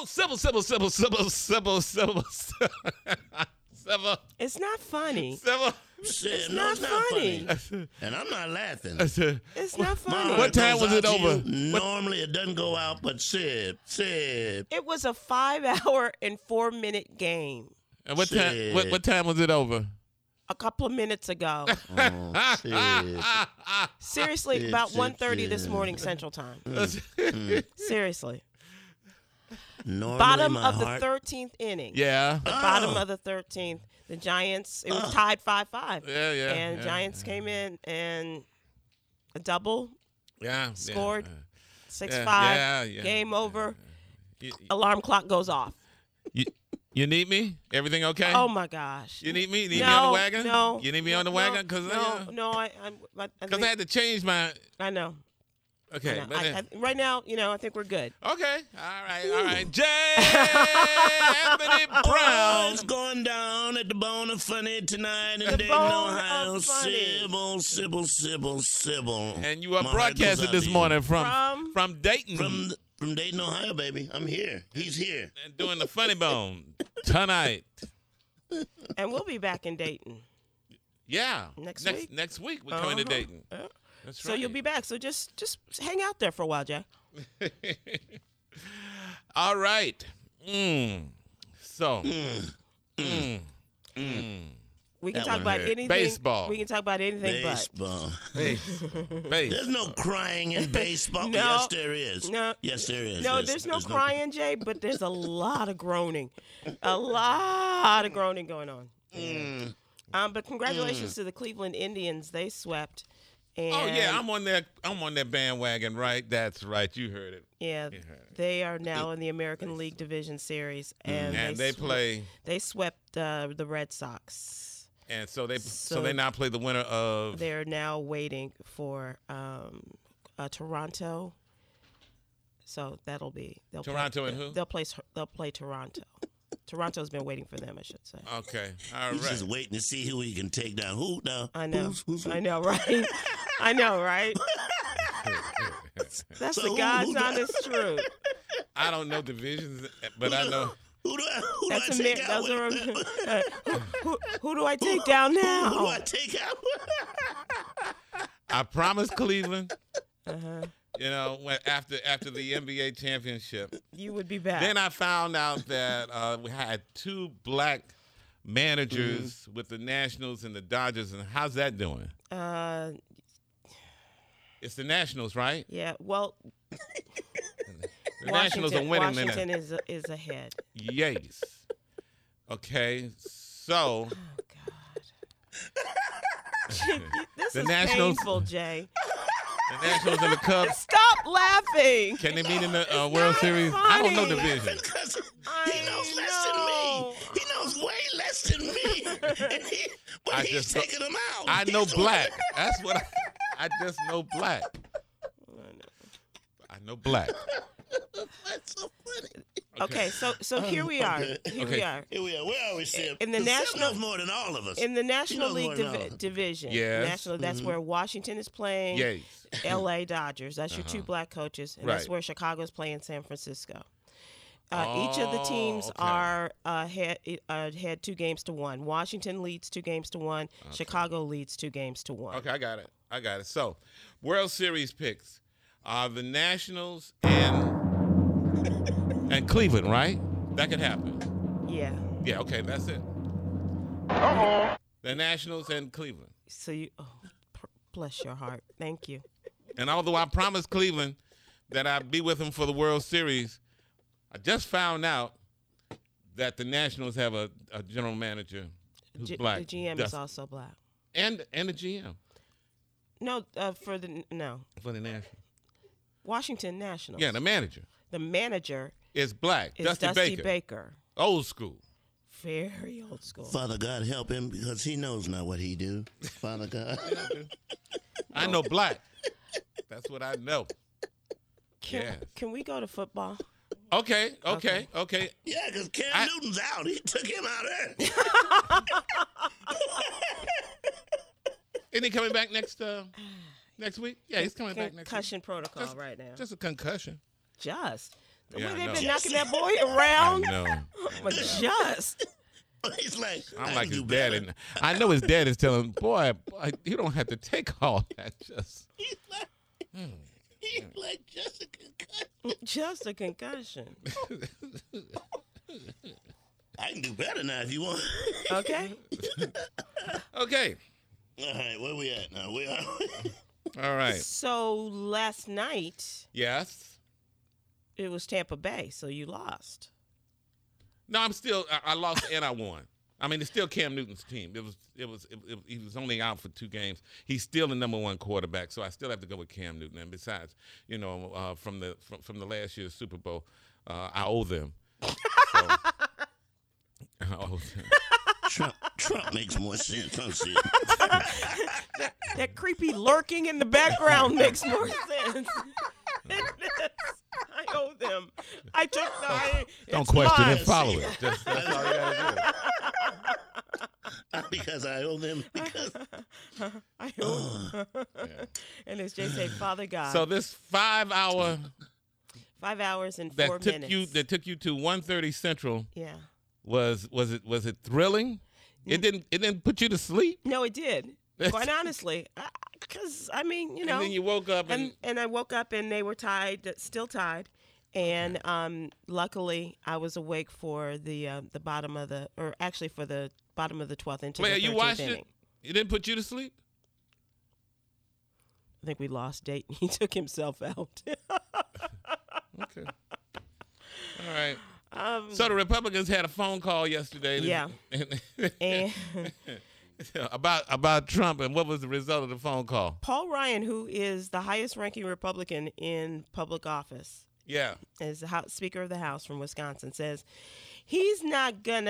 Sybil. It's not funny. Sybil. It's not funny. And I'm not laughing. It's not funny. What time was it over? Normally it doesn't go out, but Sib. It was a 5-hour and 4-minute game. And what time? What time was it over? A couple of minutes ago. Oh, Sib. Seriously, about 1:30 this morning Central Time. Seriously. Normally Bottom my of the heart- 13th inning. Yeah. The bottom of the 13th. The Giants, it was tied 5-5. Yeah. And Giants came in and a double, Yeah. scored, 6-5, Yeah. game over, You, alarm clock goes off. you need me? Everything okay? Oh, my gosh. You need me? Need me No, on the wagon? no. You need me on the wagon? Because I I had to change my. I know. Okay. I know. Right now, I think we're good. Okay. All right. J. Anthony Oh, Brown. it's going down at the Bone of Funny tonight in The Dayton, Bone Ohio. of Funny. Sybil. And you are My heart broadcasted goes out this to you. morning from Dayton. From Dayton, Ohio, baby. I'm here. He's here. And doing the Funny Bone tonight. And we'll be back in Dayton. Yeah. Next week? Next week we're coming to Dayton. That's So right. you'll be back. So just hang out there for a while, Jack. All right. So. We can That talk one about hurt. anything. Baseball. We can talk about anything Baseball. Base. There's no crying in baseball. No. Yes, there is. No. Yes, there is. No, there's no crying, Jay, but there's a lot of groaning. A lot of groaning going on. But congratulations to the Cleveland Indians. They swept. And Oh yeah, I'm on that bandwagon, right? That's right. You heard it. Yeah, they are now in the American League Division Series, and they play. They swept the Red Sox. And so they now play the winner of. They're now waiting for Toronto. So that'll be Toronto and who? They'll play Toronto. Toronto's been waiting for them, I should say. Okay, all He's right. just waiting to see who he can take down. Who now? I know. Who's I know, right? I know, right? That's the God's honest truth. I don't know divisions, but I know. Who do I That's take out? those are, who do I take down now? Who do I take out? I promised Cleveland. You know, after the NBA championship. You would be back. Then I found out that we had two black managers with the Nationals and the Dodgers, and how's that doing? It's the Nationals, right? Yeah. Well, The Nationals are winning. Washington is ahead. Yes. Okay. So. This The is Nationals- painful, Jay. The Nationals and the Cubs. Stop laughing. Can they meet in the World Series? I don't know funny. division. Because he knows less than me. He knows way less than me. But he's taking them out. I know black. That's what I just know black. I know black. That's so funny. Okay, so here we are. Here we are. Here we are. Where are we, Sim? In the Sim national- knows more than all of us. In the National knows League more than all of us. Division. Yes. National. That's where Washington is playing. Yes. L.A. Dodgers. That's your two black coaches, and that's Right. where Chicago's playing San Francisco. Each of the teams okay. are had 2-1. Washington leads 2-1. Chicago leads 2-1. Okay, I got it. So, World Series picks are the Nationals and Cleveland, right? That could happen. Yeah. Yeah, okay, that's it. The Nationals and Cleveland. So you, bless your heart. Thank you. And although I promised Cleveland that I'd be with them for the World Series, I just found out that the Nationals have a general manager who's black. The GM is also black. And the GM No, for the Nationals. Washington Nationals. Yeah, the manager The manager is black. is Dusty Baker. Old school. Very old school. Father God, help him because he knows not what he do. Father God. I know black. That's what I know. Can we go to football? Okay. Yeah, because Cam Newton's out. He took him out there. Isn't he coming back next week? Yeah, he's coming back next week. Concussion protocol right now. Just a concussion. Just. The Yeah, way I they've know. been knocking that boy around. I know. But just. He's like, I'm I like can his do dad, better. and I know his dad is telling him, boy, you don't have to take all that. Just He's like just a concussion. Just a concussion. I can do better now if you want. Okay. okay. All right, where we at now? Where are we? All right. So last night Yes. it was Tampa Bay, so you lost. No, I lost and I won. I mean, it's still Cam Newton's team. He was only out for 2 games. He's still the number 1 quarterback, so I still have to go with Cam Newton. And besides, from the last year's Super Bowl, I owe them. So, I owe them. Trump makes more sense, don't see That creepy lurking in the background makes more sense. I owe them. I took the. Don't question mine. it, follow it. That's all you gotta Because I owe them. Because I owe them. And as Jay said, Father God. do. So this 5-hour 5 hours and that 4 took minutes. you to 1:30 Central Yeah. was it thrilling? It didn't put you to sleep. No, it did. Quite honestly, because I mean, And then you woke up and I woke up and they were tied, still tied, and luckily I was awake for the bottom of the 12th into Blair, the 13th you watched inning. it. It didn't put you to sleep. I think we lost Dayton. He took himself out. Okay. All right. So the Republicans had a phone call yesterday. Yeah. And about Trump, and what was the result of the phone call? Paul Ryan, who is the highest-ranking Republican in public office, Yeah. as the Speaker of the House from Wisconsin, says he's not going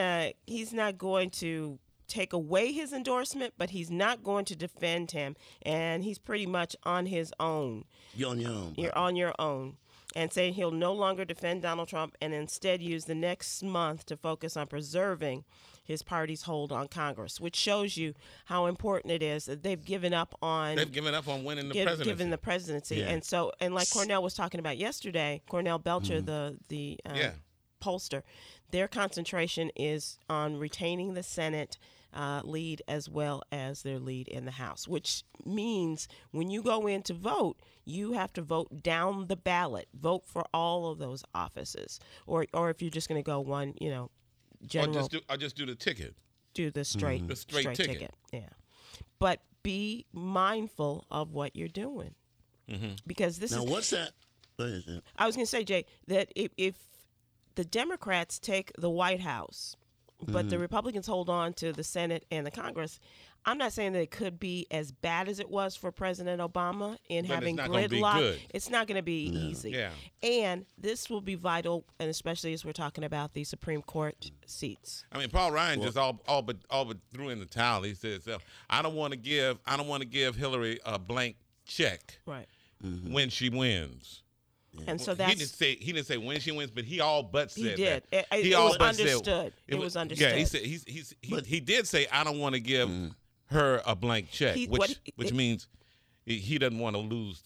to take away his endorsement, but he's not going to defend him, and he's pretty much on his own. you're on your own. You're on your own. And saying he'll no longer defend Donald Trump and instead use the next month to focus on preserving his party's hold on Congress, which shows you how important it is that they've given up on winning the presidency. given the presidency. Yeah. And like Cornell was talking about yesterday, Cornell Belcher, the pollster, their concentration is on retaining the Senate lead as well as their lead in the House, which means when you go in to vote, you have to vote down the ballot, vote for all of those offices, or if you're just going to go one, general, Or just do the ticket. do the straight ticket. Yeah, but be mindful of what you're doing, because this Now, is. what's that? What is it? I was going to say, Jay, that if the Democrats take the White House, but the Republicans hold on to the Senate and the Congress, I'm not saying that it could be as bad as it was for President Obama in But having it's not gonna be gridlock. good. It's not going to be easy. Yeah. And this will be vital, and especially as we're talking about the Supreme Court seats. I mean, Paul Ryan just all but threw in the towel. He said, "I don't want to give Hillary a blank check Right. when she wins." And so he that's didn't say when she wins, but he all but said he did. that. It He was all but said- understood. It was understood. Yeah, he said he did say, "I don't want to give her a blank check," which means he doesn't want to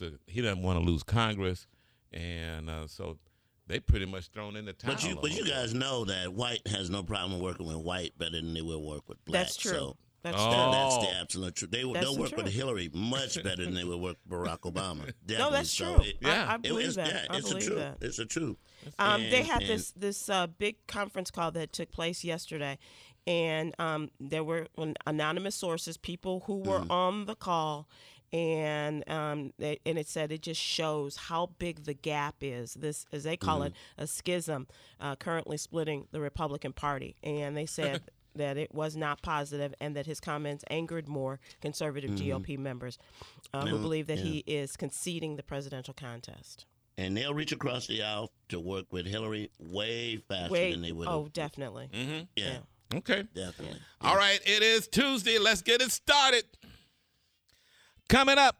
lose Congress, and so they pretty much thrown in the towel. But you guys know that white has no problem working with white better than they will work with black. That's true. So That's Oh. true. that's the absolute truth. They'll That's the work with truth. Hillary much better than they will work with Barack Obama. Definitely. No, that's So true. Yeah. I believe that. I it's believe the truth. that. It's the truth. They had And- this big conference call that took place yesterday, and there were anonymous sources, people who were on the call, and it said it just shows how big the gap is. This, as they call it, a schism currently splitting the Republican Party, and they said that it was not positive and that his comments angered more conservative GOP members who believe that he is conceding the presidential contest. And they'll reach across the aisle to work with Hillary way faster than they would. Oh, definitely. yeah, Okay. definitely. All right, it is Tuesday. Let's get it started. Coming up,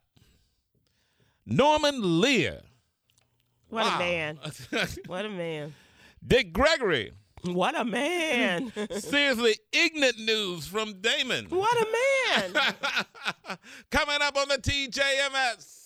Norman Lear. What Wow. a man. What a man. Dick Gregory. What a man. Seriously ignorant news from Damon. What a man. Coming up on the TJMS.